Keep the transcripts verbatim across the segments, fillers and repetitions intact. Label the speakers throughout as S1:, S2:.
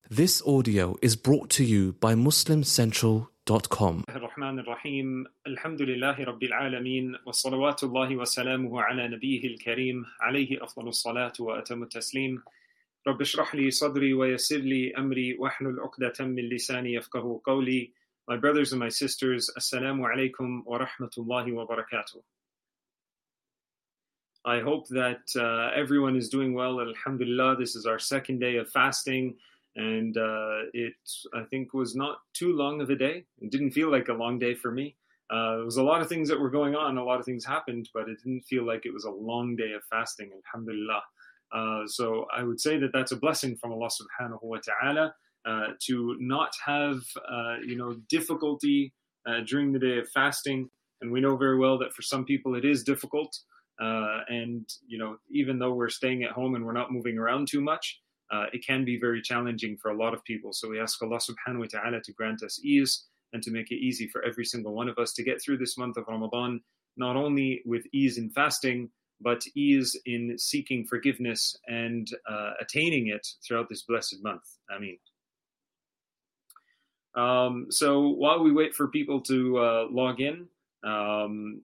S1: This audio is brought to you by muslim central dot com.
S2: الرحمن الرحيم الحمد لله رب العالمين والصلوات الله وسلامه على نبيه الكريم عليه أفضل الصلاة وأتم التسليم رب اشرح لي صدري ويسر لي أمري واحلل عقدة من لساني يفقه قولي. My brothers and my sisters, Assalamu alaikum wa rahmatullahi wa barakatuh. I hope that uh, everyone is doing well. Alhamdulillah, this is our second day of fasting, and uh, it, I think, was not too long of a day. It didn't feel like a long day for me. Uh, there was a lot of things that were going on, a lot of things happened, but it didn't feel like it was a long day of fasting, alhamdulillah. Uh, so I would say that that's a blessing from Allah subhanahu wa ta'ala. Uh, to not have, uh, you know, difficulty uh, during the day of fasting. And we know very well that for some people it is difficult. Uh, and, you know, even though we're staying at home and we're not moving around too much, uh, it can be very challenging for a lot of people. So we ask Allah subhanahu wa ta'ala to grant us ease and to make it easy for every single one of us to get through this month of Ramadan, not only with ease in fasting, but ease in seeking forgiveness and uh, attaining it throughout this blessed month. Ameen. Um, so while we wait for people to uh, log in, um,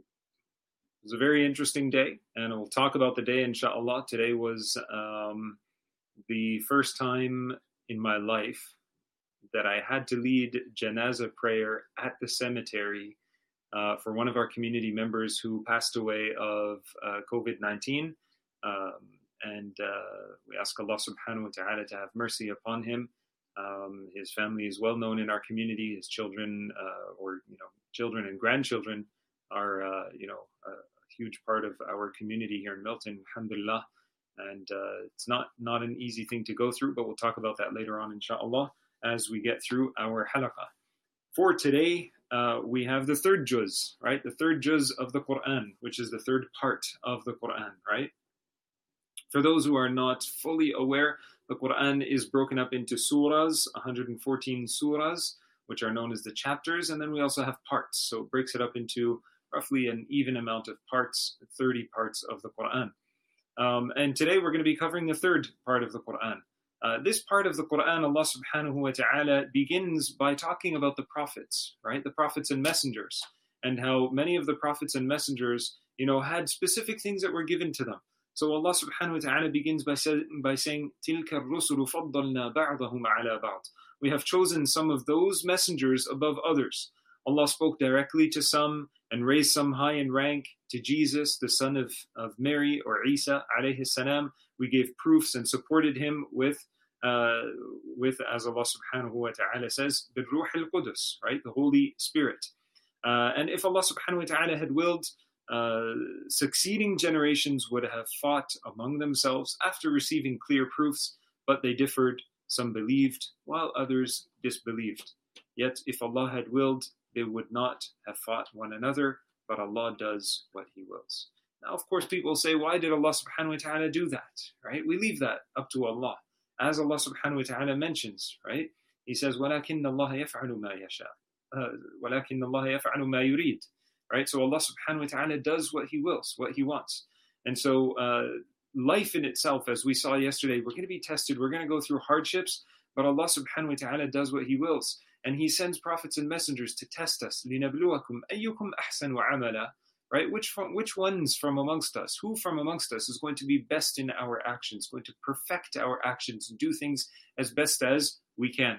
S2: it was a very interesting day, and we'll talk about the day, inshallah. Today was um, the first time in my life that I had to lead janazah prayer at the cemetery uh, for one of our community members who passed away of uh, covid nineteen. Um, and uh, we ask Allah subhanahu wa ta'ala to have mercy upon him. Um, his family is well known in our community. His children, uh, or you know, children and grandchildren, are uh, you know a, a huge part of our community here in Milton, alhamdulillah. And uh, it's not not an easy thing to go through, but we'll talk about that later on, inshallah, as we get through our halaqah. For today, uh, we have the third juz, right? The third juz of the Quran, which is the third part of the Quran, right? For those who are not fully aware, the Quran is broken up into surahs, one hundred fourteen surahs, which are known as the chapters, and then we also have parts. So it breaks it up into roughly an even amount of parts, thirty parts of the Quran. Um, and today we're going to be covering the third part of the Quran. Uh, this part of the Quran, Allah subhanahu wa ta'ala begins by talking about the prophets, right? The prophets and messengers, and how many of the prophets and messengers, you know, had specific things that were given to them. So Allah subhanahu wa ta'ala begins by, say, by saying, تِلْكَ الرُّسُلُ فَضَّلْنَا بَعْضَهُمْ عَلَى بَعْضٍ. We have chosen some of those messengers above others. Allah spoke directly to some and raised some high in rank. To Jesus, the son of, of Mary, or Isa alayhi salam, we gave proofs and supported him with, uh, with as Allah subhanahu wa ta'ala says, بِالْرُوحِ الْقُدُسِ, right? The Holy Spirit. Uh, and if Allah subhanahu wa ta'ala had willed, Uh, succeeding generations would have fought among themselves after receiving clear proofs, but they differed. Some believed, while others disbelieved. Yet, if Allah had willed, they would not have fought one another, but Allah does what He wills. Now, of course, people say, why did Allah subhanahu wa ta'ala do that? Right? We leave that up to Allah. As Allah subhanahu wa ta'ala mentions, right? He says, وَلَكِنَّ اللَّهَ يَفْعَلُ مَا يَشَاءُ وَلَكِنَّ اللَّهَ يَفْعَلُ مَا يُرِيدُ. Right? So Allah subhanahu wa ta'ala does what He wills, what He wants. And so uh, life in itself, as we saw yesterday, we're going to be tested, we're going to go through hardships, but Allah subhanahu wa ta'ala does what He wills. And He sends prophets and messengers to test us. لِنَبْلُوَكُمْ أَيُّكُمْ أَحْسَنُ عَمَلًا. Right? Which, from, which ones from amongst us, who from amongst us is going to be best in our actions, going to perfect our actions, and do things as best as we can.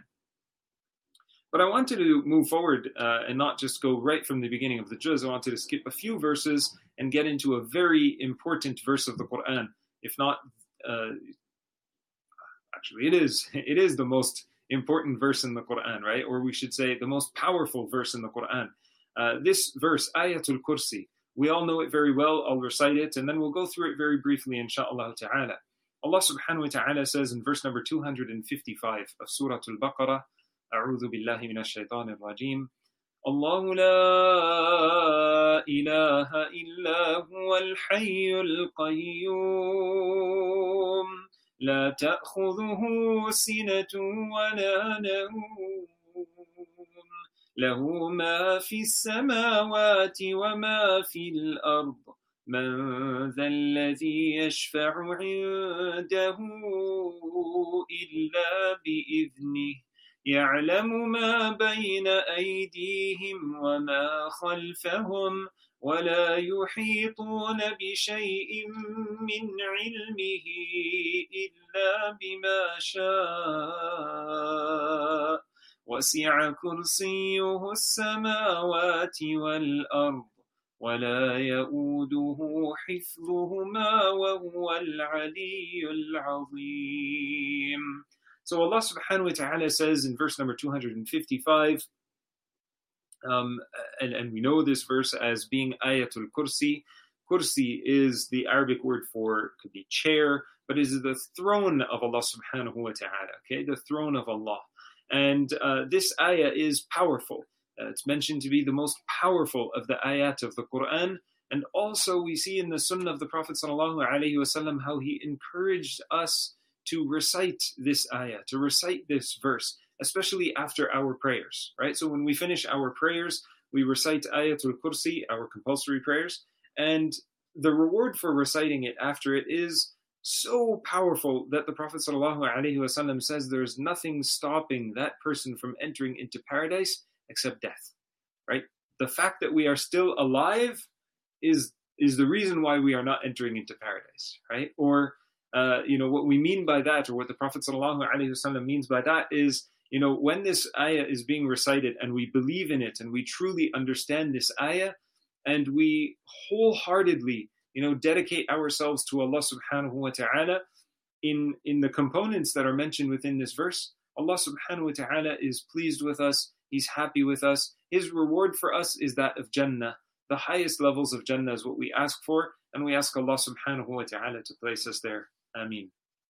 S2: But I wanted to move forward uh, and not just go right from the beginning of the juz. I wanted to skip a few verses and get into a very important verse of the Quran. If not, uh, actually, it is it is the most important verse in the Quran, right? Or we should say the most powerful verse in the Quran. Uh, this verse, Ayatul Kursi, we all know it very well. I'll recite it, and then we'll go through it very briefly, inshaAllah ta'ala. Allah subhanahu wa ta'ala says in verse number two hundred fifty-five of Surah Al-Baqarah, أعوذ بالله من الشيطان الرجيم الله لا إله إلا هو الحي القيوم لا تأخذه سنة ولا نوم له ما في السماوات وما في الأرض من ذا الذي يشفع عنده إلا بإذنه يعلم ما بين أيديهم وما خلفهم ولا يحيطون بشيء من علمه إلا بما شاء وسع كرسيه السماوات والأرض ولا يؤوده حفظهما وهو العلي العظيم. So Allah subhanahu wa ta'ala says in verse number two hundred fifty-five, um, and, and we know this verse as being Ayatul Kursi. Kursi is the Arabic word for, could be chair, but is the throne of Allah subhanahu wa ta'ala, okay, the throne of Allah. And uh, this ayah is powerful. Uh, it's mentioned to be the most powerful of the ayat of the Quran. And also we see in the sunnah of the Prophet sallallahu alaihi wasallam how he encouraged us to recite this ayah, to recite this verse, especially after our prayers, right? So when we finish our prayers, we recite Ayatul Kursi, our compulsory prayers, and the reward for reciting it after it is so powerful that the Prophet ﷺ says there's nothing stopping that person from entering into paradise except death, right? The fact that we are still alive is is the reason why we are not entering into paradise, right? Or, uh, you know, what we mean by that, or what the Prophet ﷺ means by that is, you know, when this ayah is being recited and we believe in it and we truly understand this ayah and we wholeheartedly, you know, dedicate ourselves to Allah subhanahu wa ta'ala in, in the components that are mentioned within this verse, Allah subhanahu wa ta'ala is pleased with us. He's happy with us. His reward for us is that of Jannah. The highest levels of Jannah is what we ask for, and we ask Allah subhanahu wa ta'ala to place us there. Ameen.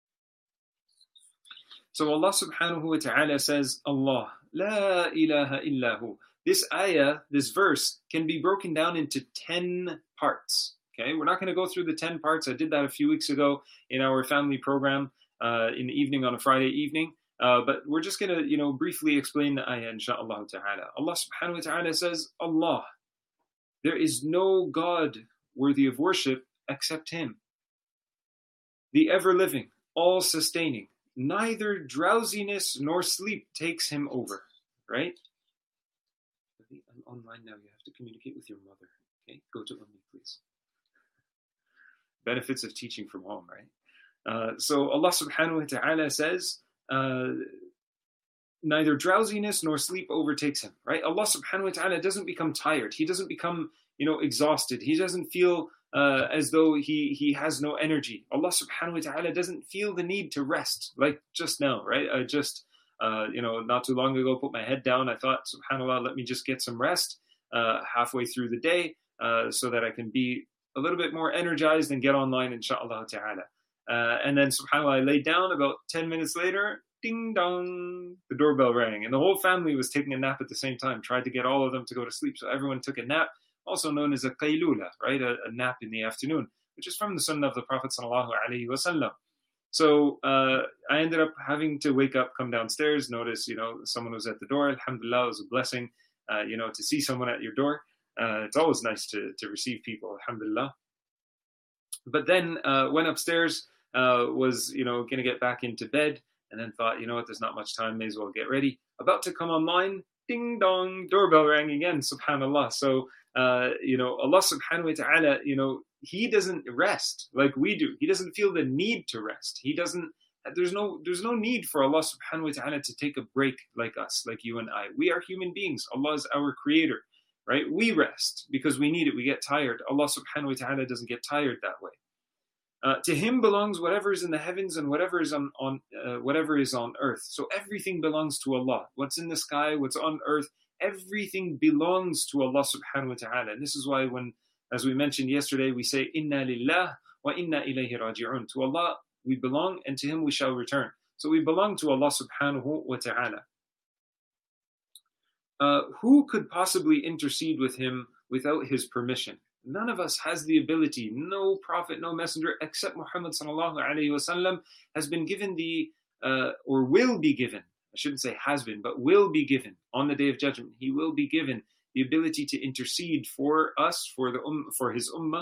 S2: So Allah subhanahu wa ta'ala says, Allah, la ilaha illahu. This ayah, this verse, can be broken down into ten parts. Okay, we're not going to go through the ten parts. I did that a few weeks ago in our family program uh, in the evening on a Friday evening. Uh, but we're just going to, you know, briefly explain the ayah, inshaAllah ta'ala. Allah subhanahu wa ta'ala says, Allah, there is no God worthy of worship except Him. The ever-living, all-sustaining. Neither drowsiness nor sleep takes Him over. Right? I'm online now. You have to communicate with your mother. Okay? Go to Ummi, please. Benefits of teaching from home, right? Uh, so Allah subhanahu wa ta'ala says, uh, neither drowsiness nor sleep overtakes Him, right? Allah subhanahu wa ta'ala doesn't become tired. He doesn't become, you know, exhausted. He doesn't feel uh, as though he, he has no energy. Allah subhanahu wa ta'ala doesn't feel the need to rest, like just now, right? I just, uh, you know, not too long ago, put my head down. I thought, subhanAllah, let me just get some rest uh, halfway through the day uh, so that I can be a little bit more energized and get online, inshaAllah ta'ala. Uh, and then, subhanAllah, I laid down. About ten minutes later, ding dong, the doorbell rang. And the whole family was taking a nap at the same time, tried to get all of them to go to sleep. So everyone took a nap, also known as a qaylula, right? A, a nap in the afternoon, which is from the sunnah of the Prophet sallallahu alaihi wasallam. So uh, I ended up having to wake up, come downstairs, notice, you know, someone was at the door. Alhamdulillah, it was a blessing, uh, you know, to see someone at your door. Uh, it's always nice to, to receive people, alhamdulillah. But then uh, went upstairs, uh, was, you know, going to get back into bed, and then thought, you know what, there's not much time, may as well get ready. About to come online, ding dong, doorbell rang again, subhanallah. So, uh, you know, Allah subhanahu wa ta'ala, you know, He doesn't rest like we do. He doesn't feel the need to rest. He doesn't, there's no, there's no need for Allah subhanahu wa ta'ala to take a break like us, like you and I. We are human beings. Allah is our creator. Right? We rest because we need it. We get tired. Allah subhanahu wa ta'ala doesn't get tired that way. Uh, to Him belongs whatever is in the heavens and whatever is on, on uh, whatever is on earth. So everything belongs to Allah. What's in the sky, what's on earth, everything belongs to Allah subhanahu wa ta'ala. And this is why when, as we mentioned yesterday, we say, Inna lillah wa inna ilayhi raji'un. To Allah we belong and to Him we shall return. So we belong to Allah subhanahu wa ta'ala. Uh, who could possibly intercede with Him without His permission? None of us has the ability. No prophet, no messenger, except Muhammad sallallahu alaihi wasallam has been given the, uh, or will be given, I shouldn't say has been, but will be given on the Day of Judgment. He will be given the ability to intercede for us, for the um, for His ummah,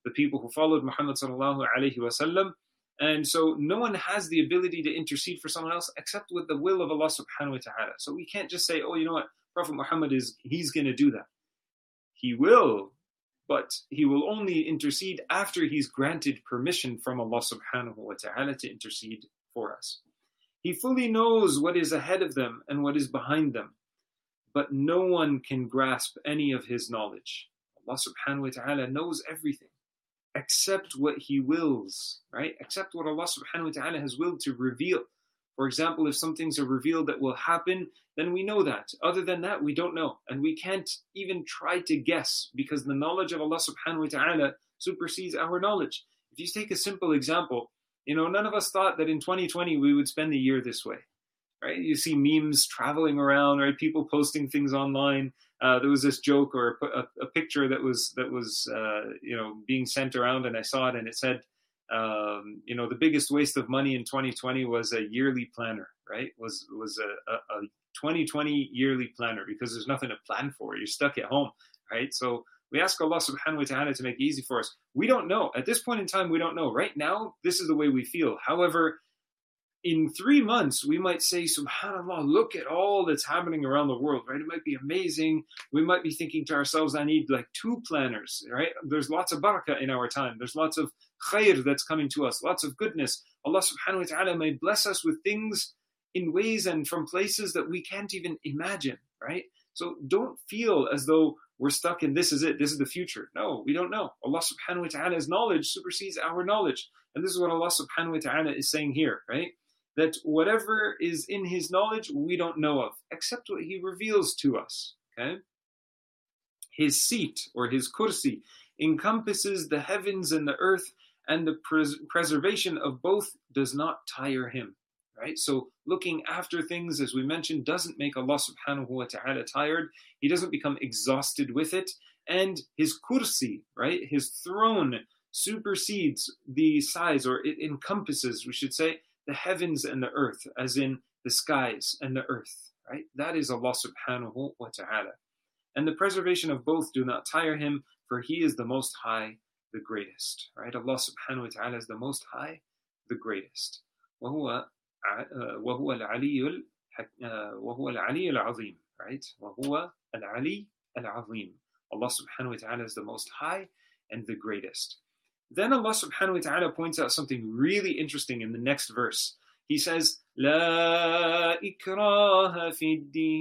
S2: the people who followed Muhammad sallallahu alaihi wasallam. And so no one has the ability to intercede for someone else except with the will of Allah subhanahu wa ta'ala. So we can't just say, oh, you know what, Prophet Muhammad is, he's going to do that. He will, but he will only intercede after he's granted permission from Allah subhanahu wa ta'ala to intercede for us. He fully knows what is ahead of them and what is behind them, but no one can grasp any of his knowledge. Allah subhanahu wa ta'ala knows everything except what he wills, right? Except what Allah subhanahu wa ta'ala has willed to reveal. For example, if some things are revealed that will happen, then we know that. Other than that, we don't know. And we can't even try to guess because the knowledge of Allah subhanahu wa ta'ala supersedes our knowledge. If you take a simple example, you know, none of us thought that in twenty twenty we would spend the year this way, right? You see memes traveling around, right? People posting things online. Uh, there was this joke or a, a, a picture that was, that was uh, you know, being sent around, and I saw it, and it said, Um, you know, the biggest waste of money in twenty twenty was a yearly planner, right? Was was a, a, a twenty twenty yearly planner because there's nothing to plan for. You're stuck at home, right? So we ask Allah subhanahu wa ta'ala to make it easy for us. We don't know. At this point in time, we don't know. Right now, this is the way we feel. However, in three months, we might say, subhanAllah, look at all that's happening around the world, right? It might be amazing. We might be thinking to ourselves, I need like two planners, right? There's lots of barakah in our time. There's lots of khair that's coming to us, lots of goodness. Allah subhanahu wa ta'ala may bless us with things in ways and from places that we can't even imagine, right? So don't feel as though we're stuck in this is it, this is the future. No, we don't know. Allah subhanahu wa ta'ala's knowledge supersedes our knowledge. And this is what Allah subhanahu wa ta'ala is saying here, right? That whatever is in his knowledge, we don't know of, except what he reveals to us, okay? His seat, or his kursi, encompasses the heavens and the earth, and the pres- preservation of both does not tire him, right? So looking after things, as we mentioned, doesn't make Allah subhanahu wa ta'ala tired. He doesn't become exhausted with it. And his kursi, right, his throne supersedes the size, or it encompasses, we should say, the heavens and the earth, as in the skies and the earth, right? That is Allah subhanahu wa ta'ala. And the preservation of both do not tire him, for he is the most high, the greatest, right? Allah subhanahu wa ta'ala is the most high, the greatest. وهو وهو العلي وهو العلي العظيم, right? وهو العلي العظيم. Allah subhanahu wa ta'ala is the most high and the greatest. Then Allah subhanahu wa ta'ala points out something really interesting in the next verse. He says, La ikraha fi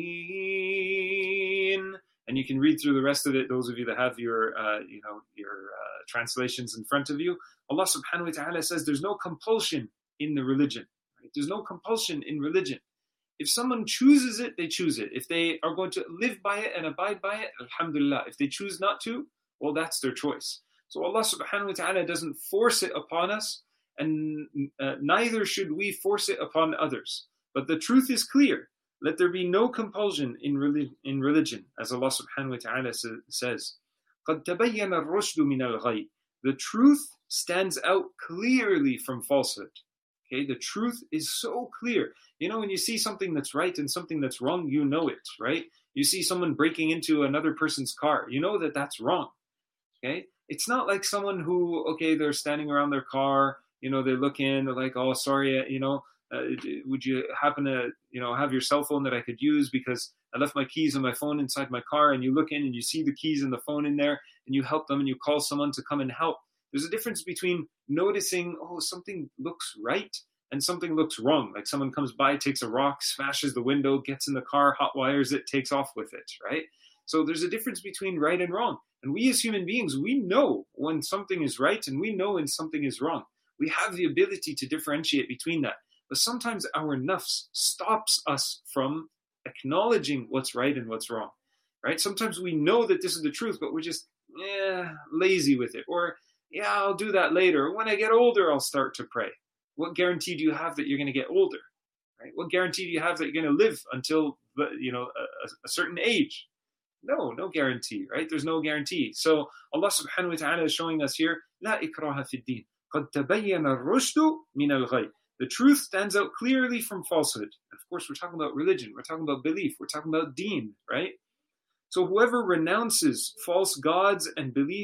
S2: ddin. And you can read through the rest of it, those of you that have your, uh, you know, your uh, translations in front of you. Allah subhanahu wa ta'ala says there's no compulsion in the religion. Right? There's no compulsion in religion. If someone chooses it, they choose it. If they are going to live by it and abide by it, alhamdulillah. If they choose not to, well, that's their choice. So Allah subhanahu wa ta'ala doesn't force it upon us, and uh, neither should we force it upon others. But the truth is clear. Let there be no compulsion in, relig- in religion, as Allah subhanahu wa ta'ala sa- says. قَدْ تَبَيَّنَ الرُّشْدُ مِنَ الْغَيِّ. The truth stands out clearly from falsehood. Okay, the truth is so clear. You know, when you see something that's right and something that's wrong, you know it, right? You see someone breaking into another person's car, you know that that's wrong. Okay, it's not like someone who, okay, they're standing around their car, you know, they look in, they're like, oh, sorry, you know, uh, would you happen to, you know, have your cell phone that I could use because I left my keys and my phone inside my car, and you look in and you see the keys and the phone in there, and you help them and you call someone to come and help. There's a difference between noticing, oh, something looks right and something looks wrong. Like someone comes by, takes a rock, smashes the window, gets in the car, hot wires it, takes off with it, right? So there's a difference between right and wrong. And we as human beings, we know when something is right and we know when something is wrong. We have the ability to differentiate between that. But sometimes our nafs stops us from acknowledging what's right and what's wrong, right? Sometimes we know that this is the truth, but we're just eh, lazy with it. Or, yeah, I'll do that later. When I get older, I'll start to pray. What guarantee do you have that you're going to get older, right? What guarantee do you have that you're going to live until, you know, a, a certain age? No, no guarantee, right? There's no guarantee. So Allah subhanahu wa ta'ala is showing us here, La ikraha fi ddin. قَدْ تَبَيَّنَ الرُّشْدُ مِنَ الْغَيِّ. The truth stands out clearly from falsehood. Of course, we're talking about religion. We're talking about belief. We're talking about deen, right? So whoever renounces false gods and beliefs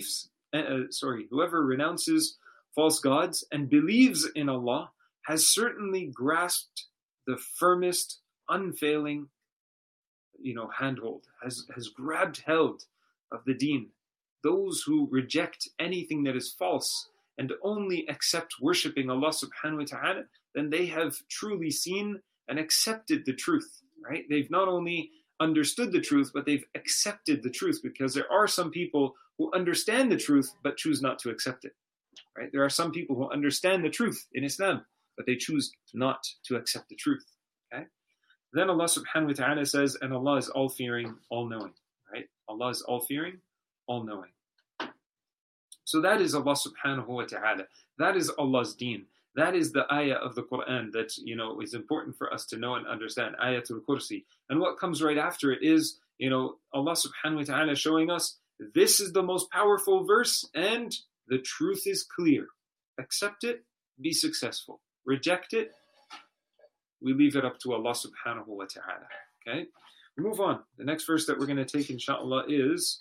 S2: uh, sorry, whoever renounces false gods and believes in Allah has certainly grasped the firmest, unfailing, you know, handhold, has, has grabbed held of the deen. Those who reject anything that is false and only accept worshipping Allah subhanahu wa ta'ala, then they have truly seen and accepted the truth, right? They've not only understood the truth, but they've accepted the truth, because there are some people who understand the truth but choose not to accept it, right? There are some people who understand the truth in Islam, but they choose not to accept the truth, okay? Then Allah subhanahu wa ta'ala says, and Allah is all-fearing, all-knowing, right? Allah is all-fearing, all-knowing. So that is Allah subhanahu wa ta'ala. That is Allah's deen. That is the ayah of the Quran that, you know, is important for us to know and understand, Ayatul Kursi. And what comes right after it is, you know, Allah subhanahu wa ta'ala showing us this is the most powerful verse and the truth is clear. Accept it, be successful. Reject it, we leave it up to Allah subhanahu wa ta'ala. Okay? We move on. The next verse that we're going to take, inshallah, is,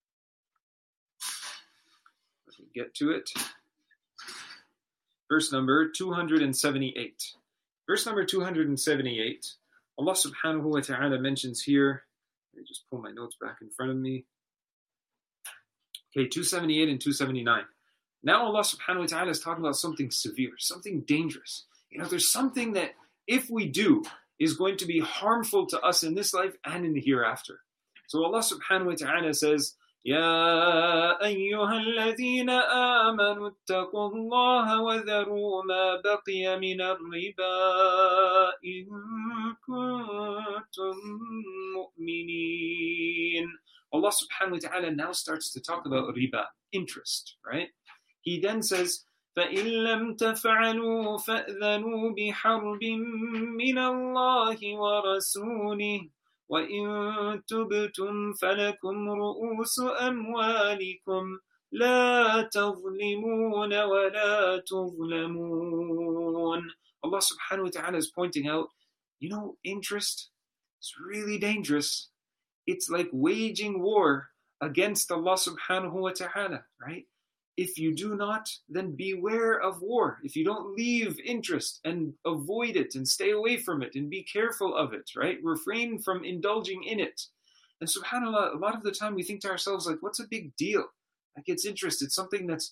S2: let me get to it. Verse number two hundred seventy-eight. Verse number two hundred seventy-eight, Allah subhanahu wa ta'ala mentions here, let me just pull my notes back in front of me. Okay, two seventy-eight and two seventy-nine. Now Allah subhanahu wa ta'ala is talking about something severe, something dangerous. You know, there's something that if we do is going to be harmful to us in this life and in the hereafter. So Allah subhanahu wa ta'ala says, يا أيها الذين آمنوا اتقوا الله وذروا ما بقي من الربا إن كنتم مؤمنين. Allah subhanahu wa ta'ala now starts to talk about riba, interest, right? He then says, فَإِن لَمْ تَفْعَلُوا فَأْذَنُوا بِحَرْبٍ مِّنَ اللَّهِ وَرَسُولِهِ وَإِن تُبْتُمْ فَلَكُمْ رُؤُوسُ أَمْوَالِكُمْ لَا تَظْلِمُونَ وَلَا تُظْلَمُونَ. Allah subhanahu wa ta'ala is pointing out, you know, interest is really dangerous. It's like waging war against Allah subhanahu wa ta'ala, right? If you do not, then beware of war. If you don't leave interest and avoid it and stay away from it and be careful of it, right? Refrain from indulging in it. And subhanAllah, a lot of the time we think to ourselves, like, what's a big deal? Like, it's interest. It's something that's,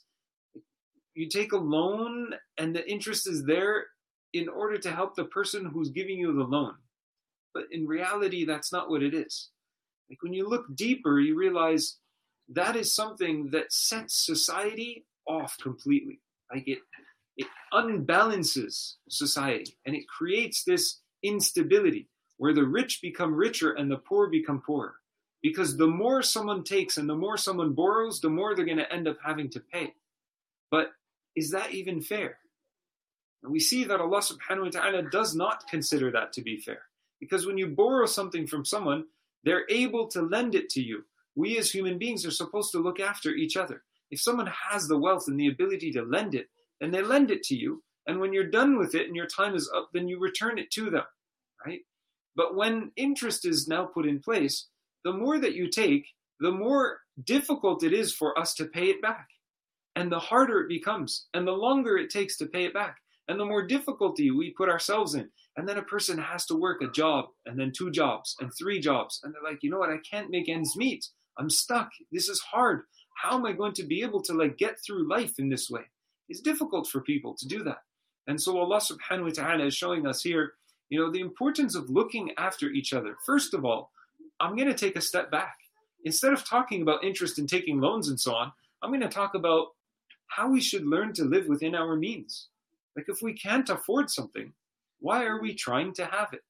S2: you take a loan and the interest is there in order to help the person who's giving you the loan. But in reality, that's not what it is. Like, when you look deeper, you realize that is something that sets society off completely. Like it, it unbalances society and it creates this instability where the rich become richer and the poor become poorer. Because the more someone takes and the more someone borrows, the more they're going to end up having to pay. But is that even fair? And we see that Allah subhanahu wa ta'ala does not consider that to be fair. Because when you borrow something from someone, they're able to lend it to you. We as human beings are supposed to look after each other. If someone has the wealth and the ability to lend it, then they lend it to you. And when you're done with it and your time is up, then you return it to them, right? But when interest is now put in place, the more that you take, the more difficult it is for us to pay it back. And the harder it becomes, and the longer it takes to pay it back, and the more difficulty we put ourselves in. And then a person has to work a job, and then two jobs, and three jobs. And they're like, you know what, I can't make ends meet. I'm stuck. This is hard. How am I going to be able to like get through life in this way? It's difficult for people to do that. And so Allah subhanahu wa ta'ala is showing us here, you know, the importance of looking after each other. First of all, I'm going to take a step back. Instead of talking about interest in taking loans and so on, I'm going to talk about how we should learn to live within our means. Like if we can't afford something, why are we trying to have it?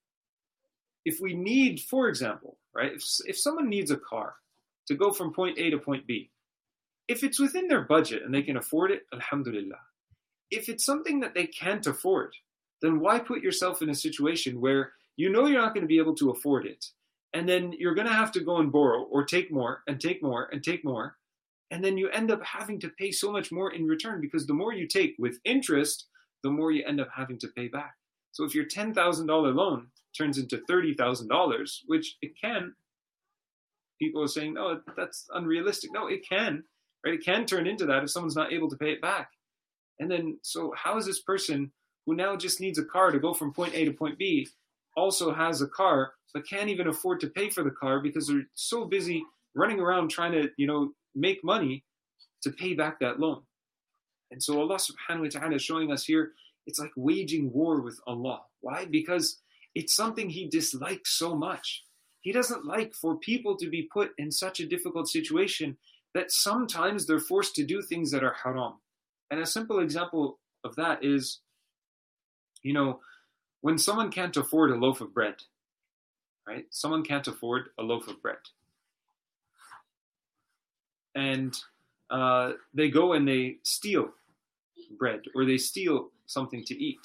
S2: If we need, for example, right, if, if someone needs a car to go from point A to point B, if it's within their budget and they can afford it, alhamdulillah. If it's something that they can't afford, then why put yourself in a situation where you know you're not going to be able to afford it, and then you're going to have to go and borrow or take more and take more and take more, and then you end up having to pay so much more in return, because the more you take with interest, the more you end up having to pay back. So if your ten thousand dollars loan turns into thirty thousand dollars, which it can, people are saying, no, that's unrealistic. No, it can, right? It can turn into that if someone's not able to pay it back. And then, so how is this person who now just needs a car to go from point A to point B also has a car but can't even afford to pay for the car because they're so busy running around trying to, you know, make money to pay back that loan? And so Allah subhanahu wa ta'ala is showing us here, it's like waging war with Allah. Why? Because it's something He dislikes so much. He doesn't like for people to be put in such a difficult situation that sometimes they're forced to do things that are haram. And a simple example of that is, you know, when someone can't afford a loaf of bread, right? Someone can't afford a loaf of bread. And uh, they go and they steal bread or they steal something to eat.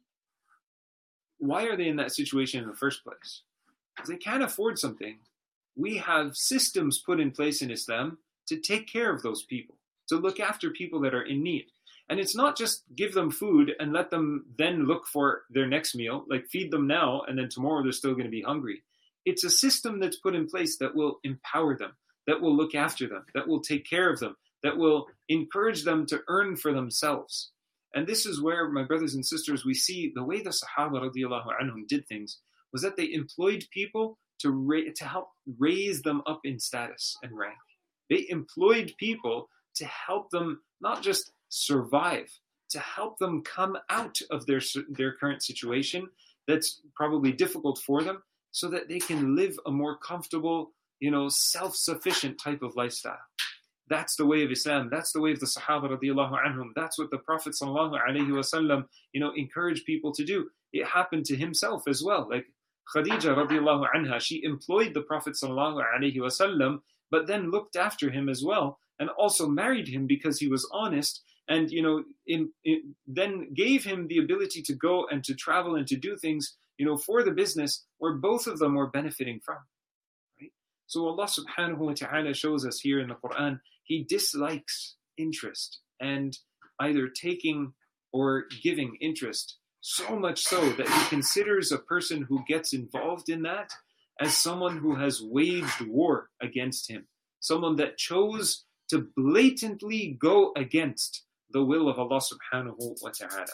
S2: Why are they in that situation in the first place? Because they can't afford something. We have systems put in place in Islam to take care of those people, to look after people that are in need. And it's not just give them food and let them then look for their next meal, like feed them now and then tomorrow they're still going to be hungry. It's a system that's put in place that will empower them, that will look after them, that will take care of them, that will encourage them to earn for themselves. And this is where, my brothers and sisters, we see the way the Sahaba radiallahu anhum did things was that they employed people to ra- to help raise them up in status and rank. They employed people to help them not just survive, to help them come out of their their current situation that's probably difficult for them, so that they can live a more comfortable, you know, self-sufficient type of lifestyle. That's the way of Islam. That's the way of the Sahaba radiallahu anhum. That's what the Prophet sallallahu alaihi wasallam, you know, encouraged people to do. It happened to himself as well. Like Khadija radiallahu anha, she employed the Prophet sallallahu alaihi wasallam, but then looked after him as well, and also married him because he was honest, and you know, in, in, then gave him the ability to go and to travel and to do things, you know, for the business where both of them were benefiting from. Right? So Allah subhanahu wa ta'ala shows us here in the Quran, He dislikes interest and either taking or giving interest, so much so that He considers a person who gets involved in that as someone who has waged war against Him, someone that chose to blatantly go against the will of Allah subhanahu wa ta'ala.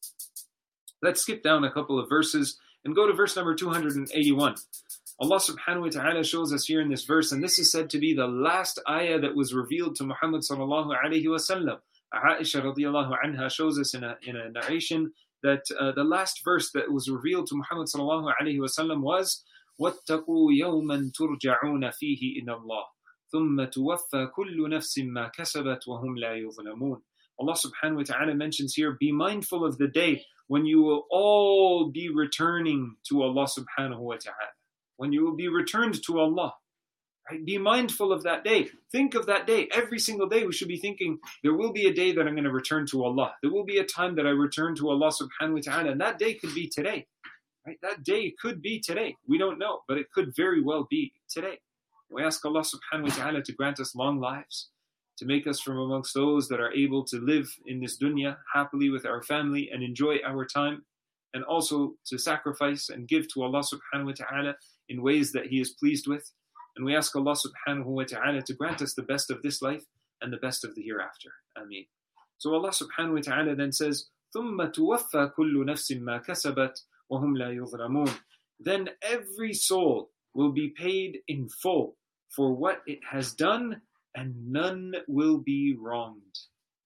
S2: Let's skip down a couple of verses and go to verse number two hundred eighty-one. Allah subhanahu wa ta'ala shows us here in this verse, and this is said to be the last ayah that was revealed to Muhammad sallallahu alayhi wa sallam. Aisha radiallahu anha shows us in a, in a narration that uh, the last verse that was revealed to Muhammad sallallahu alayhi wa sallam was وَاتَّقُوا يَوْمًا تُرْجَعُونَ فِيهِ إِلَى اللَّهِ ثُمَّ تُوَفَّى كُلُّ نَفْسٍ مَا كَسَبَتْ وَهُمْ لَا يُظْلَمُونَ. Allah subhanahu wa ta'ala mentions here, be mindful of the day when you will all be returning to Allah subhanahu wa ta'ala, when you will be returned to Allah. Right? Be mindful of that day. Think of that day. Every single day we should be thinking, there will be a day that I'm going to return to Allah. There will be a time that I return to Allah subhanahu wa ta'ala, and that day could be today. Right? That day could be today. We don't know, but it could very well be today. We ask Allah subhanahu wa ta'ala to grant us long lives, to make us from amongst those that are able to live in this dunya happily with our family and enjoy our time, and also to sacrifice and give to Allah subhanahu wa ta'ala in ways that He is pleased with. And we ask Allah subhanahu wa ta'ala to grant us the best of this life and the best of the hereafter. Ameen. So Allah subhanahu wa ta'ala then says, ثُمَّ تُوَفَّى كُلُّ نَفْسٍ مَا كَسَبَتْ وَهُمْ لَا يُظْلَمُونَ. Then every soul will be paid in full for what it has done, and none will be wronged.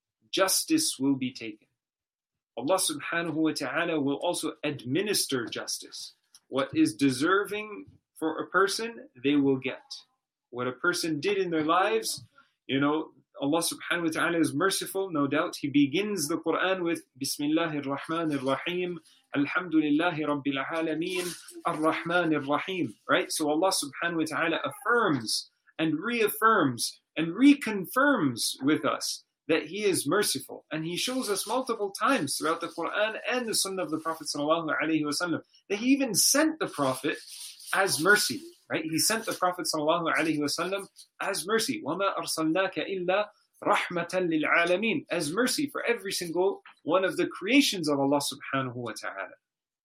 S2: Justice will be taken. Allah subhanahu wa ta'ala will also administer justice. What is deserving for a person, they will get. What a person did in their lives, you know, Allah subhanahu wa ta'ala is merciful, no doubt. He begins the Quran with Bismillahir Rahmanir Rahim, Alhamdulillahi Rabbil Alameen, Ar-Rahmanir Rahim. Right? So Allah subhanahu wa ta'ala affirms and reaffirms and reconfirms with us that He is merciful. And He shows us multiple times throughout the Quran and the Sunnah of the Prophet sallallahu alaihi wasallam that He even sent the Prophet as mercy. Right? He sent the Prophet sallallahu alaihi wasallam as mercy. وَمَا أَرْسَلْنَاكَ إِلَّا رَحْمَةً لِلْعَالَمِينَ, as mercy for every single one of the creations of Allah subhanahu wa ta'ala.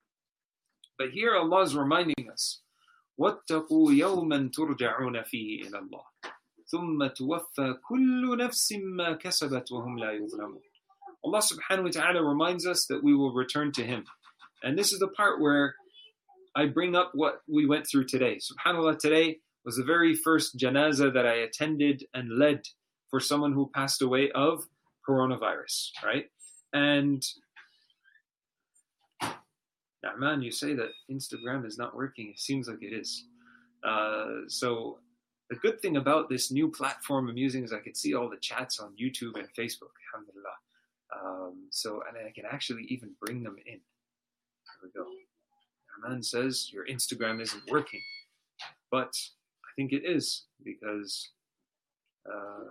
S2: But here Allah is reminding us, وَاتَّقُوا يَوْمًا تُرْجَعُونَ فِيهِ إِلَى اللَّهِ. ثم توفى كل نفس ما كسبت وهم لا يظلمون. Allah subhanahu wa ta'ala reminds us that we will return to Him. And this is the part where I bring up what we went through today. SubhanAllah, today was the very first janazah that I attended and led for someone who passed away of coronavirus, right? And Na'man, you say that Instagram is not working. It seems like it is. Uh, so the good thing about this new platform I'm using is I can see all the chats on YouTube and Facebook, alhamdulillah. Um, so, and I can actually even bring them in. There we go. Na'man says, your Instagram isn't working. But I think it is, because uh,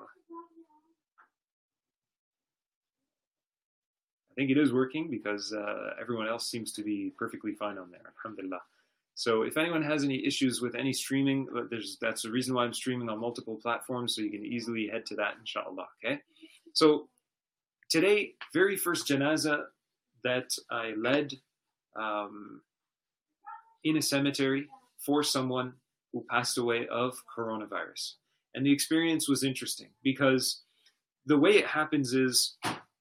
S2: I think it is working because uh, everyone else seems to be perfectly fine on there, alhamdulillah. So if anyone has any issues with any streaming, there's, that's the reason why I'm streaming on multiple platforms, so you can easily head to that, inshallah, okay? So today, very first janazah that I led um, in a cemetery for someone who passed away of coronavirus. And the experience was interesting because the way it happens is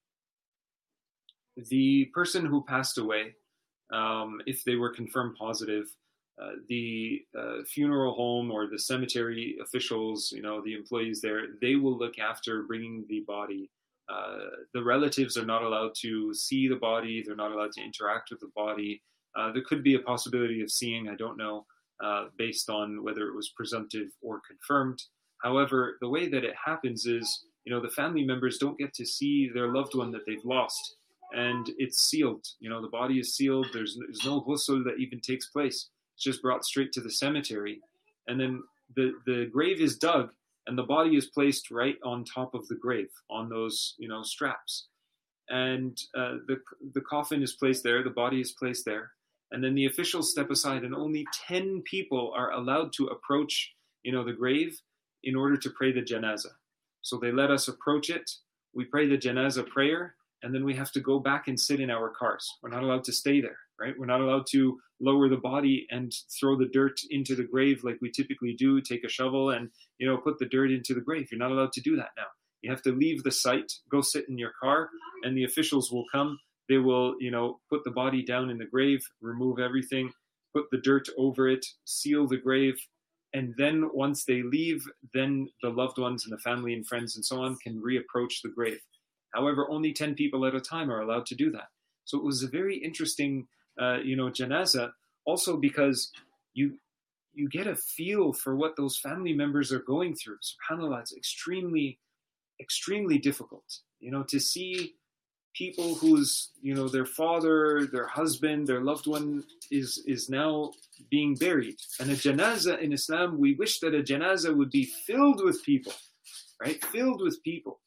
S2: the person who passed away, um, if they were confirmed positive, uh, the uh, funeral home or the cemetery officials, you know, the employees there, they will look after bringing the body. Uh, the relatives are not allowed to see the body. They're not allowed to interact with the body. Uh, there could be a possibility of seeing, I don't know, uh, based on whether it was presumptive or confirmed. However, the way that it happens is, you know, the family members don't get to see their loved one that they've lost. And it's sealed. You know, the body is sealed. There's, there's no ghusl that even takes place. It's just brought straight to the cemetery. And then the, the grave is dug, and the body is placed right on top of the grave, on those, you know, straps. And uh, the the coffin is placed there, the body is placed there. And then the officials step aside, and only ten people are allowed to approach, you know, the grave in order to pray the janazah. So they let us approach it. We pray the janazah prayer, and then we have to go back and sit in our cars. We're not allowed to stay there, right? We're not allowed to lower the body and throw the dirt into the grave like we typically do, take a shovel and, you know, put the dirt into the grave. You're not allowed to do that now. You have to leave the site, go sit in your car, and the officials will come. They will, you know, put the body down in the grave, remove everything, put the dirt over it, seal the grave, and then once they leave, then the loved ones and the family and friends and so on can reapproach the grave. However, only ten people at a time are allowed to do that. So it was a very interesting, uh, you know, janazah, also because you you get a feel for what those family members are going through. SubhanAllah, it's extremely, extremely difficult, you know, to see people whose, you know, their father, their husband, their loved one is is now being buried. And a janazah in Islam, we wish that a janazah would be filled with people, right? Filled with people,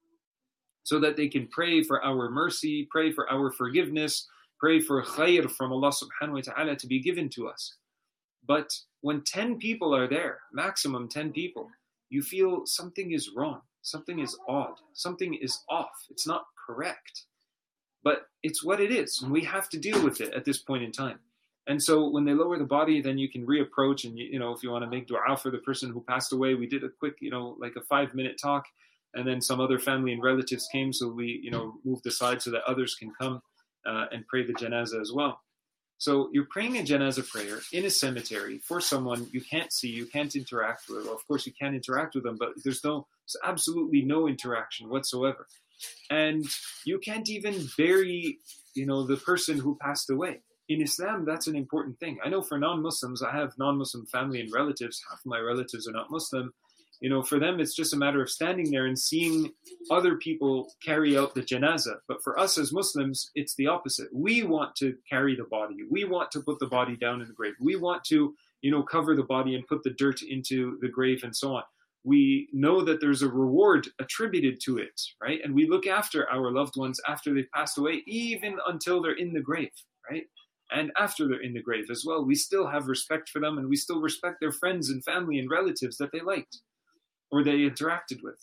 S2: so that they can pray for our mercy, pray for our forgiveness, pray for khair from Allah subhanahu wa ta'ala to be given to us. But when ten people are there, maximum ten people, you feel something is wrong, something is odd, something is off, it's not correct. But it's what it is, and we have to deal with it at this point in time. And so when they lower the body, then you can reapproach, and, you, you know, if you want to make dua for the person who passed away, we did a quick, you know, like a five minute talk. And then some other family and relatives came, so we, you know, moved aside so that others can come uh, and pray the janazah as well. So you're praying a janazah prayer in a cemetery for someone you can't see, you can't interact with. Well, of course, you can interact with them, but there's no, there's absolutely no interaction whatsoever. And you can't even bury, you know, the person who passed away. In Islam, that's an important thing. I know for non-Muslims, I have non-Muslim family and relatives. Half of my relatives are not Muslim. You know, for them, it's just a matter of standing there and seeing other people carry out the janazah. But for us as Muslims, it's the opposite. We want to carry the body. We want to put the body down in the grave. We want to, you know, cover the body and put the dirt into the grave and so on. We know that there's a reward attributed to it, right? And we look after our loved ones after they've passed away, even until they're in the grave, right? And after they're in the grave as well, we still have respect for them, and we still respect their friends and family and relatives that they liked or they interacted with.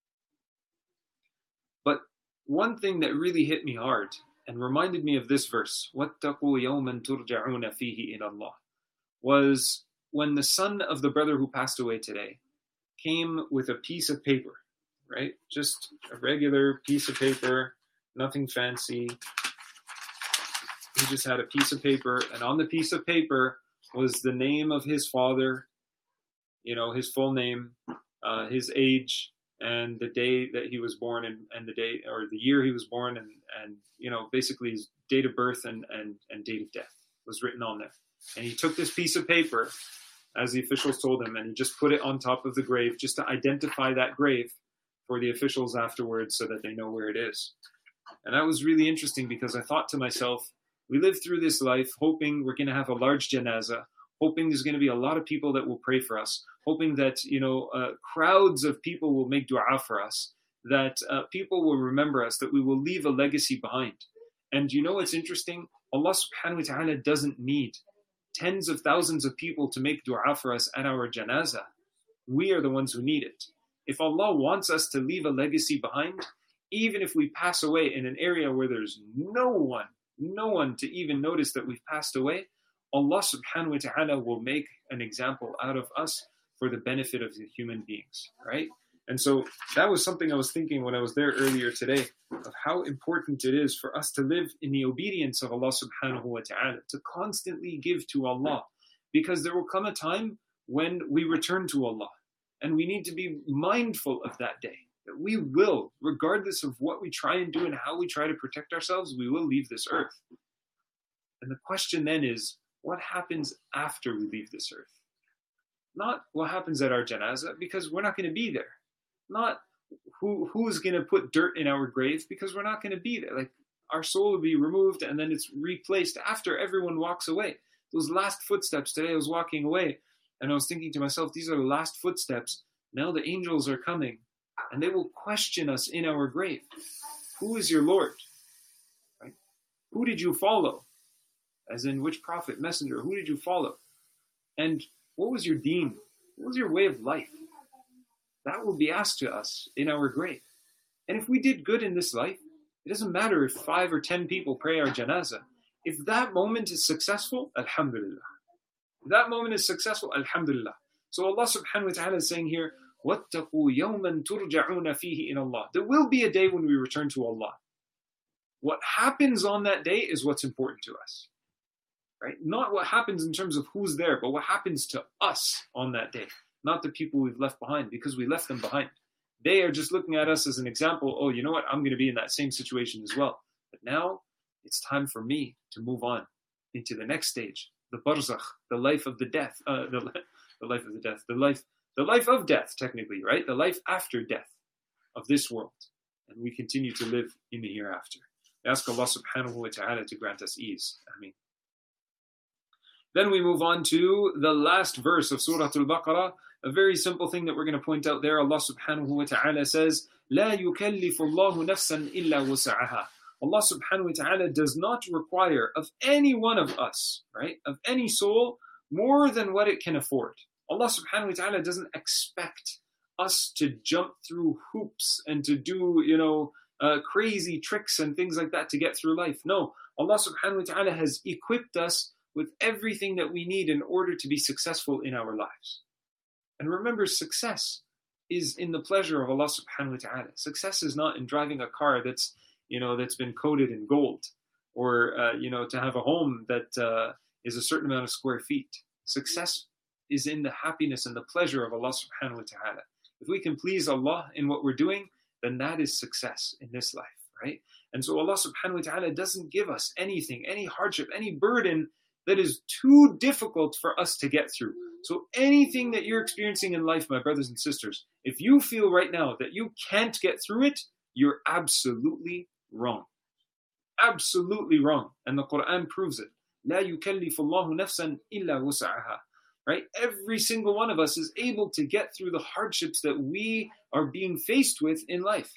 S2: But one thing that really hit me hard and reminded me of this verse, وَاتَّقُوا يَوْمًا تُرْجَعُونَ فِيهِ إِلَى اللَّهِ, was when the son of the brother who passed away today came with a piece of paper, right? Just a regular piece of paper, nothing fancy. He just had a piece of paper, and on the piece of paper was the name of his father, you know, his full name, uh, his age, and the day that he was born, and, and the day or the year he was born, and, and you know, basically his date of birth and, and, and date of death was written on there. And he took this piece of paper, as the officials told him, and he just put it on top of the grave just to identify that grave for the officials afterwards so that they know where it is. And that was really interesting because I thought to myself, we live through this life hoping we're going to have a large janazah, hoping there's going to be a lot of people that will pray for us, hoping that, you know, uh, crowds of people will make dua for us, that uh, people will remember us, that we will leave a legacy behind. And you know what's interesting? Allah subhanahu wa ta'ala doesn't need tens of thousands of people to make dua for us at our janazah. We are the ones who need it. If Allah wants us to leave a legacy behind, even if we pass away in an area where there's no one, no one to even notice that we've passed away, Allah subhanahu wa ta'ala will make an example out of us for the benefit of the human beings, right? And so that was something I was thinking when I was there earlier today, of how important it is for us to live in the obedience of Allah subhanahu wa ta'ala, to constantly give to Allah, because there will come a time when we return to Allah, and we need to be mindful of that day, that we will, regardless of what we try and do and how we try to protect ourselves, we will leave this earth. And the question then is, what happens after we leave this earth? Not what happens at our janazah, because we're not going to be there. Not who who's going to put dirt in our grave, because we're not going to be there. Like, our soul will be removed and then it's replaced after everyone walks away. Those last footsteps today, I was walking away and I was thinking to myself, these are the last footsteps. Now the angels are coming and they will question us in our grave. Who is your Lord? Right? Who did you follow? As in, which prophet, messenger, who did you follow? And what was your deen? What was your way of life? That will be asked to us in our grave. And if we did good in this life, it doesn't matter if five or ten people pray our janazah. If that moment is successful, alhamdulillah. If that moment is successful, alhamdulillah. So Allah subhanahu wa ta'ala is saying here, وَاتَّقُوا يَوْمًا تُرْجَعُونَ فِيهِ إِلَى اللَّهِ. There will be a day when we return to Allah. What happens on that day is what's important to us. Right? Not what happens in terms of who's there, but what happens to us on that day. Not the people we've left behind, because we left them behind. They are just looking at us as an example. Oh, you know what? I'm going to be in that same situation as well. But now it's time for me to move on into the next stage, the barzakh, the life of the death, uh, the, the life of the death, the life, the life of death, technically, right? The life after death of this world. And we continue to live in the hereafter. We ask Allah subhanahu wa ta'ala to grant us ease. Ameen. Then we move on to the last verse of Surah Al-Baqarah. A very simple thing that we're going to point out there. Allah subhanahu wa ta'ala says, لا يكلف الله نفسا إلا وسعها. Allah subhanahu wa ta'ala does not require of any one of us, right, of any soul, more than what it can afford. Allah subhanahu wa ta'ala doesn't expect us to jump through hoops and to do, you know, uh, crazy tricks and things like that to get through life. No, Allah subhanahu wa ta'ala has equipped us with everything that we need in order to be successful in our lives. And remember, success is in the pleasure of Allah subhanahu wa ta'ala. Success is not in driving a car that's, you know, that's been coated in gold, or, uh, you know, to have a home that uh, is a certain amount of square feet. Success is in the happiness and the pleasure of Allah subhanahu wa ta'ala. If we can please Allah in what we're doing, then that is success in this life, right? And so Allah subhanahu wa ta'ala doesn't give us anything, any hardship, any burden that is too difficult for us to get through. So anything that you're experiencing in life, my brothers and sisters, if you feel right now that you can't get through it, you're absolutely wrong. Absolutely wrong. And the Quran proves it. لا يكلف الله نفسا إلا وسعها. Right? Every single one of us is able to get through the hardships that we are being faced with in life.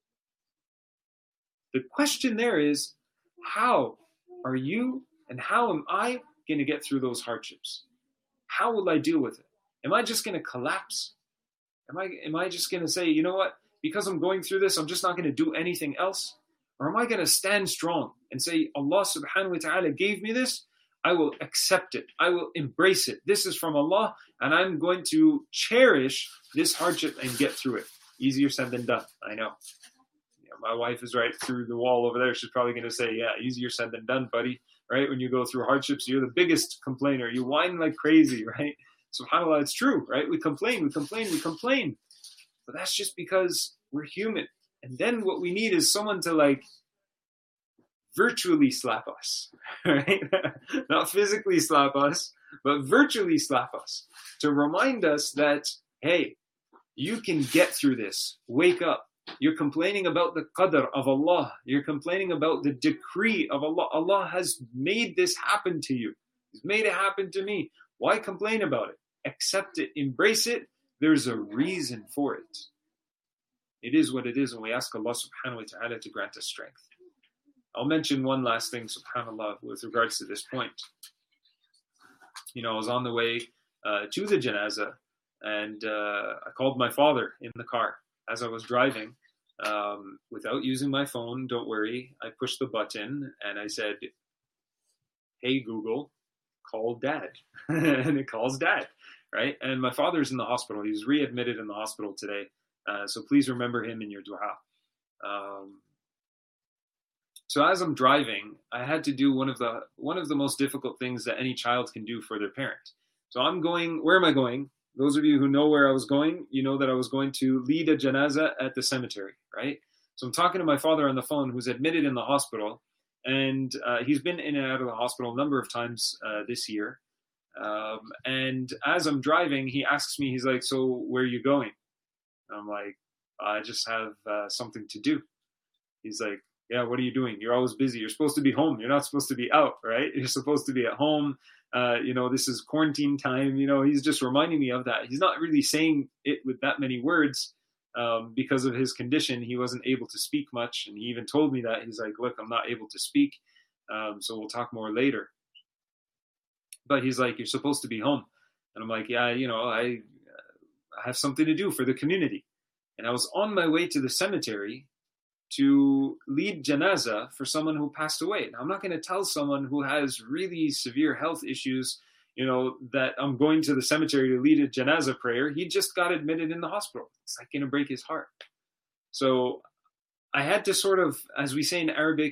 S2: The question there is, how are you and how am I going to get through those hardships? How will I deal with it? Am I just going to collapse? Am I, am I just going to say, you know what, because I'm going through this, I'm just not going to do anything else? Or am I going to stand strong and say, Allah subhanahu wa ta'ala gave me this, I will accept it. I will embrace it. This is from Allah, and I'm going to cherish this hardship and get through it. Easier said than done, I know. You know, my wife is right through the wall over there. She's probably going to say, yeah, easier said than done, buddy. Right? When you go through hardships, you're the biggest complainer. You whine like crazy, right? SubhanAllah, it's true, right? We complain, we complain, we complain. But that's just because we're human. And then what we need is someone to like virtually slap us, right? Not physically slap us, but virtually slap us to remind us that, hey, you can get through this. Wake up. You're complaining about the qadr of Allah. You're complaining about the decree of Allah. Allah has made this happen to you. He's made it happen to me. Why complain about it? Accept it. Embrace it. There's a reason for it. It is what it is, and we ask Allah subhanahu wa ta'ala to grant us strength. I'll mention one last thing, subhanAllah, with regards to this point. You know, I was on the way uh, to the janazah, and uh, I called my father in the car as I was driving. Um, without using my phone, don't worry, I pushed the button, and I said, hey, Google, call dad. And it calls dad, right? And my father's in the hospital. He was readmitted in the hospital today. Uh, so please remember him in your dua. Um, so as I'm driving, I had to do one of the one of the most difficult things that any child can do for their parent. So I'm going, where am I going? Those of you who know where I was going, you know that I was going to lead a janazah at the cemetery, right? So I'm talking to my father on the phone who's admitted in the hospital, and uh, he's been in and out of the hospital a number of times uh, this year. Um, and as I'm driving, he asks me, he's like, so where are you going? I'm like, I just have uh, something to do. He's like, yeah, what are you doing? You're always busy. You're supposed to be home. You're not supposed to be out, right? You're supposed to be at home. Uh, you know, this is quarantine time. You know, he's just reminding me of that. He's not really saying it with that many words um, because of his condition. He wasn't able to speak much. And he even told me that. He's like, look, I'm not able to speak. Um, so we'll talk more later. But he's like, you're supposed to be home. And I'm like, yeah, you know, I... I have something to do for the community. And I was on my way to the cemetery to lead janazah for someone who passed away. Now, I'm not going to tell someone who has really severe health issues, you know, that I'm going to the cemetery to lead a janazah prayer. He just got admitted in the hospital. It's like going to break his heart. So I had to sort of, as we say in Arabic,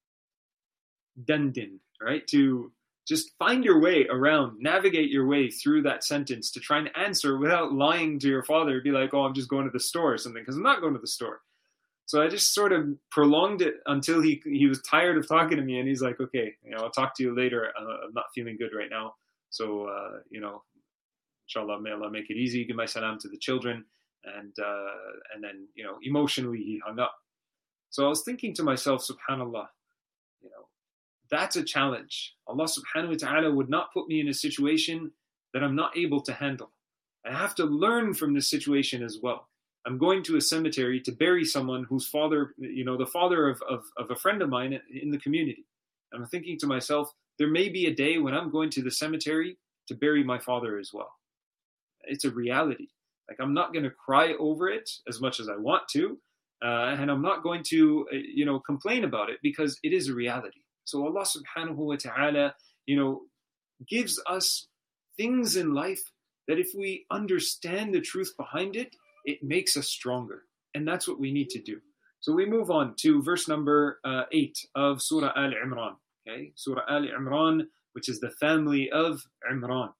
S2: dandin, right? To just find your way around, navigate your way through that sentence to try and answer without lying to your father. Be like, oh, I'm just going to the store or something, because I'm not going to the store. So I just sort of prolonged it until he he was tired of talking to me, and he's like, okay, you know, I'll talk to you later. Uh, I'm not feeling good right now. So, uh, you know, inshallah, may Allah make it easy. Give my salam to the children. And, uh, and then, you know, emotionally he hung up. So I was thinking to myself, subhanallah, you know, that's a challenge. Allah subhanahu wa ta'ala would not put me in a situation that I'm not able to handle. I have to learn from this situation as well. I'm going to a cemetery to bury someone whose father, you know, the father of, of, of a friend of mine in the community. And I'm thinking to myself, there may be a day when I'm going to the cemetery to bury my father as well. It's a reality. Like, I'm not going to cry over it as much as I want to. Uh, and I'm not going to, uh, you know, complain about it, because it is a reality. So Allah subhanahu wa ta'ala, you know, gives us things in life that if we understand the truth behind it, it makes us stronger. And that's what we need to do. So we move on to verse number uh, eight of Surah Al-Imran. Okay, Surah Al-Imran, which is the family of Imran.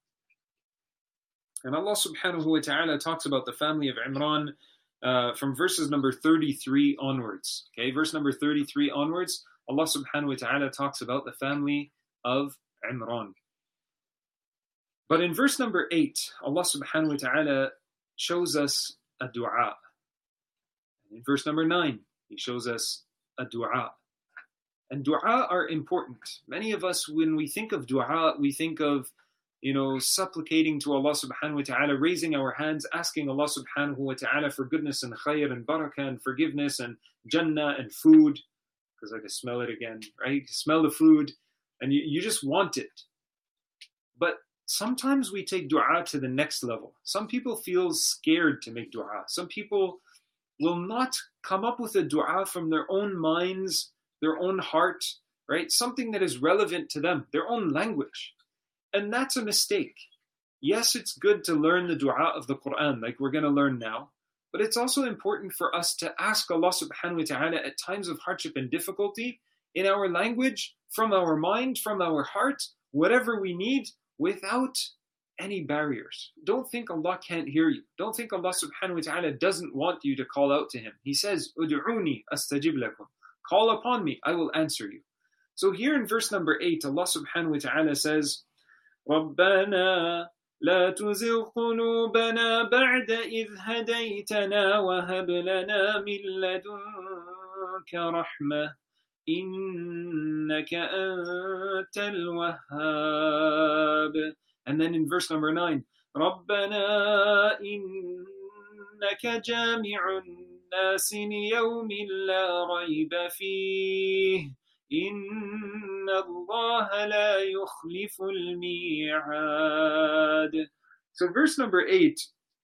S2: And Allah subhanahu wa ta'ala talks about the family of Imran uh, from verses number thirty-three onwards. Okay, verse number thirty-three onwards, Allah subhanahu wa ta'ala talks about the family of Imran. But in verse number eight, Allah subhanahu wa ta'ala shows us a dua. In verse number nine, He shows us a dua. And dua are important. Many of us, when we think of dua, we think of, you know, supplicating to Allah subhanahu wa ta'ala, raising our hands, asking Allah subhanahu wa ta'ala for goodness and khair and barakah and forgiveness and jannah and food. Because I can smell it again, right? You can smell the food and you, you just want it. But sometimes we take dua to the next level. Some people feel scared to make dua. Some people will not come up with a dua from their own minds, their own heart. right? Something that is relevant to them, their own language. And that's a mistake. Yes, it's good to learn the dua of the Quran like we're going to learn now, but it's also important for us to ask Allah subhanahu wa ta'ala at times of hardship and difficulty in our language, from our mind, from our heart, whatever we need, without any barriers. Don't think Allah can't hear you. Don't think Allah subhanahu wa ta'ala doesn't want you to call out to Him. He says, Udu'uni astajib lakum. Call upon me, I will answer you. So here in verse number eight, Allah subhanahu wa ta'ala says, رَبَّنَا لا تزغ قلوبنا بعد إذ هديتنا وهب لنا من لدنك رحمة إنك أنت الوهاب. And then in verse number nine, ربنا إنك جامع الناس ليوم لا ريب فيه إن الله لا يخلف الميعاد. So verse number eight,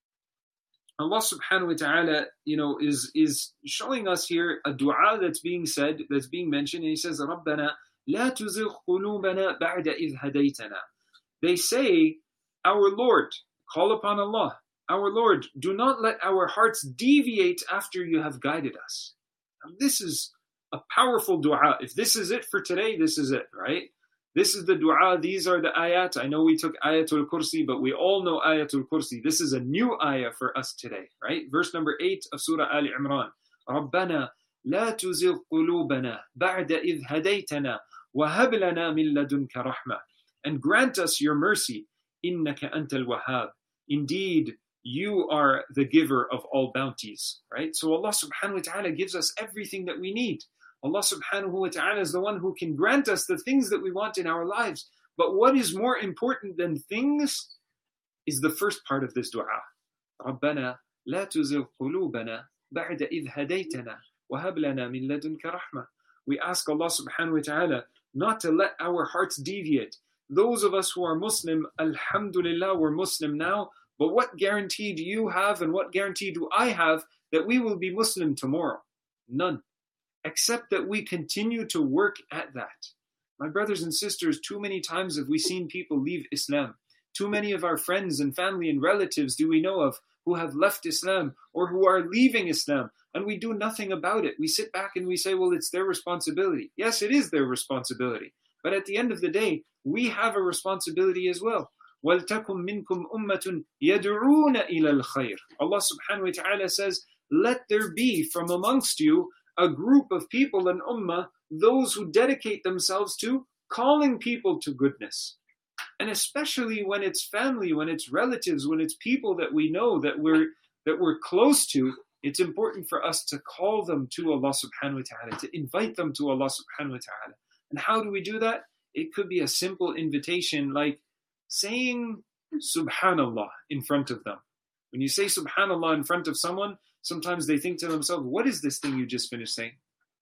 S2: Allah subhanahu wa ta'ala, you know, is, is showing us here a dua that's being said, that's being mentioned, and He says, رَبَّنَا لَا تُزِغْ قُلُوبَنَا بَعْدَ إِذْ هَدَيْتَنَا. They say, our Lord, call upon Allah, our Lord, do not let our hearts deviate after you have guided us. Now, this is a powerful dua. If this is it for today, this is it, right? This is the dua. These are the ayat. I know we took Ayatul Kursi, but we all know Ayatul Kursi. This is a new ayah for us today, right? Verse number eight of Surah Ali Imran. رَبَّنَا لَا تُزِغْ قُلُوبَنَا بَعْدَ إِذْ هَدَيْتَنَا وَهَبْ لَنَا مِن لَدُنْكَ رَحْمَةً. And grant us your mercy. إِنَّكَ أَنْتَ الْوَهَّابِ. Indeed, you are the giver of all bounties, right? So Allah subhanahu wa ta'ala gives us everything that we need. Allah subhanahu wa ta'ala is the one who can grant us the things that we want in our lives. But what is more important than things is the first part of this dua. رَبَّنَا لَا تُزِغْ قُلُوبَنَا بَعْدَ إِذْ هَدَيْتَنَا وَهَبْ لَنَا مِن لَدُنْكَ رَحْمَةً. We ask Allah subhanahu wa ta'ala not to let our hearts deviate. Those of us who are Muslim, alhamdulillah, we're Muslim now, but what guarantee do you have and what guarantee do I have that we will be Muslim tomorrow? None. Except that we continue to work at that. My brothers and sisters, too many times have we seen people leave Islam. Too many of our friends and family and relatives do we know of who have left Islam or who are leaving Islam, and we do nothing about it. We sit back and we say, well, it's their responsibility. Yes, it is their responsibility. But at the end of the day, we have a responsibility as well. وَلْتَكُمْ مِنْكُمْ أُمَّةٌ يَدْعُونَ إِلَى الْخَيْرِ. Allah subhanahu wa ta'ala says, let there be from amongst you a group of people, an ummah, those who dedicate themselves to calling people to goodness. And especially when it's family, when it's relatives, when it's people that we know, that we're that we're close to, it's important for us to call them to Allah subhanahu wa ta'ala, to invite them to Allah subhanahu wa ta'ala. And how do we do that? It could be a simple invitation like saying Subhanallah in front of them. When you say Subhanallah in front of someone, sometimes they think to themselves, what is this thing you just finished saying?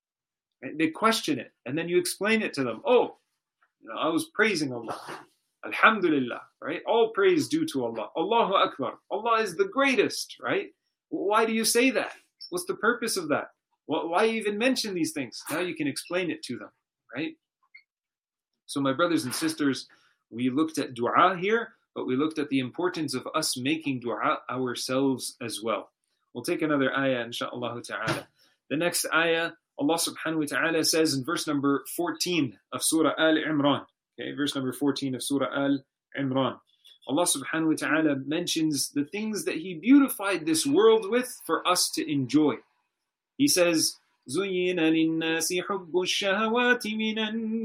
S2: And they question it, and then you explain it to them. Oh, you know, I was praising Allah. Alhamdulillah, right? All praise due to Allah. Allahu Akbar. Allah is the greatest, right? Why do you say that? What's the purpose of that? Why even mention these things? Now you can explain it to them, right? So my brothers and sisters, we looked at dua here, but we looked at the importance of us making dua ourselves as well. We'll take another ayah, insha'Allah ta'ala. The next ayah, Allah subhanahu wa ta'ala says in verse number fourteen of Surah Al Imran. Okay, verse number fourteen of Surah Al Imran. Allah subhanahu wa ta'ala mentions the things that He beautified this world with for us to enjoy. He says, زُيِّنَ لِلنَّاسِ حُبُّ الشَّهَوَاتِ مِنَ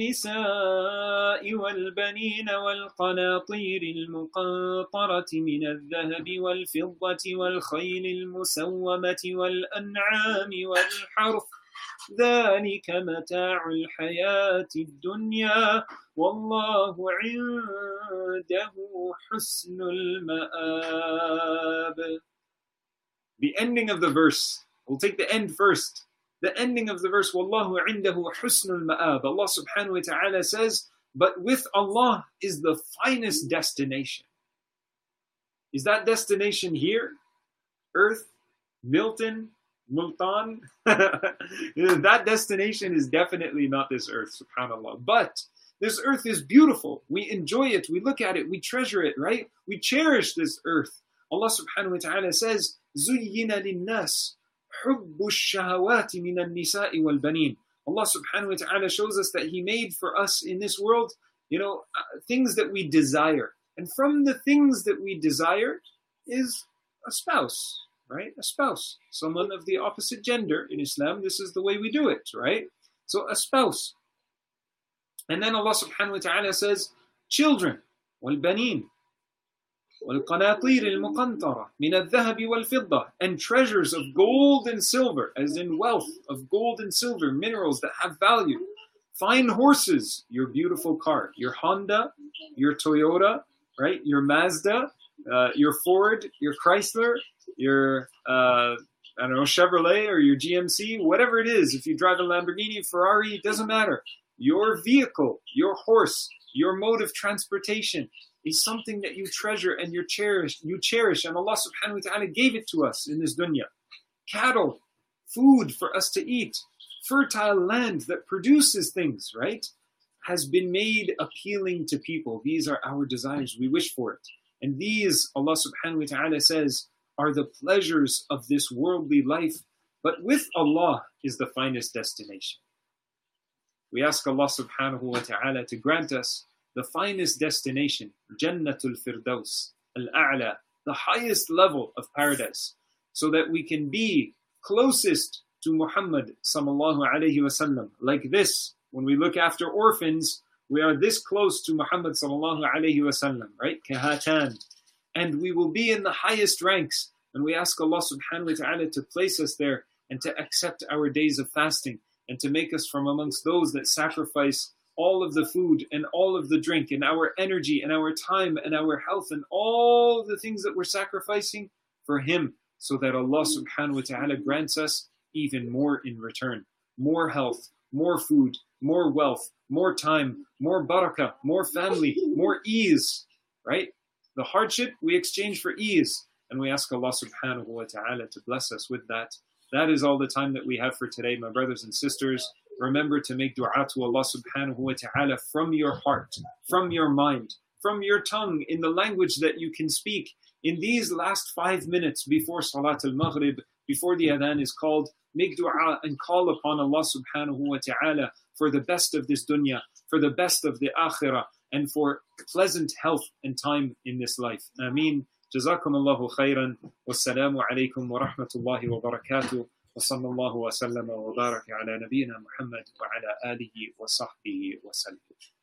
S2: النِّسَاءِ وَالْبَنِينَ وَالْقَنَاطِيرِ الْمُقَنطَرَةِ مِنَ الذَّهَبِ وَالْفِضَّةِ وَالْخَيْلِ الْمُسَوَّمَةِ وَالْأَنْعَامِ وَالْحَرْثِ ذَلِكَ مَتَاعُ الْحَيَاةِ الدُّنْيَا وَاللَّهُ عِنْدَهُ حُسْنُ الْمَآبِ. The ending of the verse. We'll take the end first. The ending of the verse, وَاللَّهُ عِنْدَهُ حُسْنُ الْمَآبِ. Allah subhanahu wa ta'ala says, but with Allah is the finest destination. Is that destination here? Earth? Milton? Multan. That destination is definitely not this earth, subhanAllah. But this earth is beautiful. We enjoy it. We look at it. We treasure it, right? We cherish this earth. Allah subhanahu wa ta'ala says, زُيِّنَ لِلنَّاسِ حُبُّ الشَّهَوَاتِ مِنَ النِّسَاءِ وَالْبَنِينَ. Allah subhanahu wa ta'ala shows us that He made for us in this world, you know, uh, things that we desire. And from the things that we desire is a spouse, right? A spouse. Someone of the opposite gender. In Islam, this is the way we do it, right? So a spouse. And then Allah subhanahu wa ta'ala says, children, وَالْبَنِينَ وَالْقَنَاطِيرِ الْمُقَنْطَرَةِ مِنَ الذَّهَبِ وَالْفِضَّةِ, and treasures of gold and silver, as in wealth of gold and silver, minerals that have value. Fine horses, your beautiful car, your Honda, your Toyota, right? Your Mazda, uh, your Ford, your Chrysler, your, uh, I don't know, Chevrolet or your G M C, whatever it is. If you drive a Lamborghini, Ferrari, it doesn't matter. Your vehicle, your horse, your mode of transportation is something that you treasure and you cherish, you cherish, and Allah subhanahu wa ta'ala gave it to us in this dunya. Cattle, food for us to eat, fertile land that produces things, right, has been made appealing to people. These are our desires. We wish for it. And these, Allah subhanahu wa ta'ala says, are the pleasures of this worldly life. But with Allah is the finest destination. We ask Allah subhanahu wa ta'ala to grant us the finest destination, Jannatul Firdaus, Al-A'la, the highest level of paradise, so that we can be closest to Muhammad sallallahu alayhi wa sallam. Like this, when we look after orphans, we are this close to Muhammad sallallahu alayhi wa sallam, right? Kahatan. And we will be in the highest ranks. And we ask Allah subhanahu wa ta'ala to place us there and to accept our days of fasting and to make us from amongst those that sacrifice all of the food and all of the drink and our energy and our time and our health and all the things that we're sacrificing for Him, so that Allah subhanahu wa ta'ala grants us even more in return. More health, more food, more wealth, more time, more barakah, more family, more ease, right? The hardship we exchange for ease. And we ask Allah subhanahu wa ta'ala to bless us with that. That is all the time that we have for today, my brothers and sisters. Remember to make dua to Allah subhanahu wa ta'ala from your heart, from your mind, from your tongue, in the language that you can speak. In these last five minutes before Salat al-Maghrib, before the adhan is called, make dua and call upon Allah subhanahu wa ta'ala for the best of this dunya, for the best of the akhirah, and for pleasant health and time in this life. Ameen. جزاكم الله خيرا والسلام عليكم ورحمة الله وبركاته وصلى الله وسلم وبارك على نبينا محمد وعلى آله وصحبه وسلم.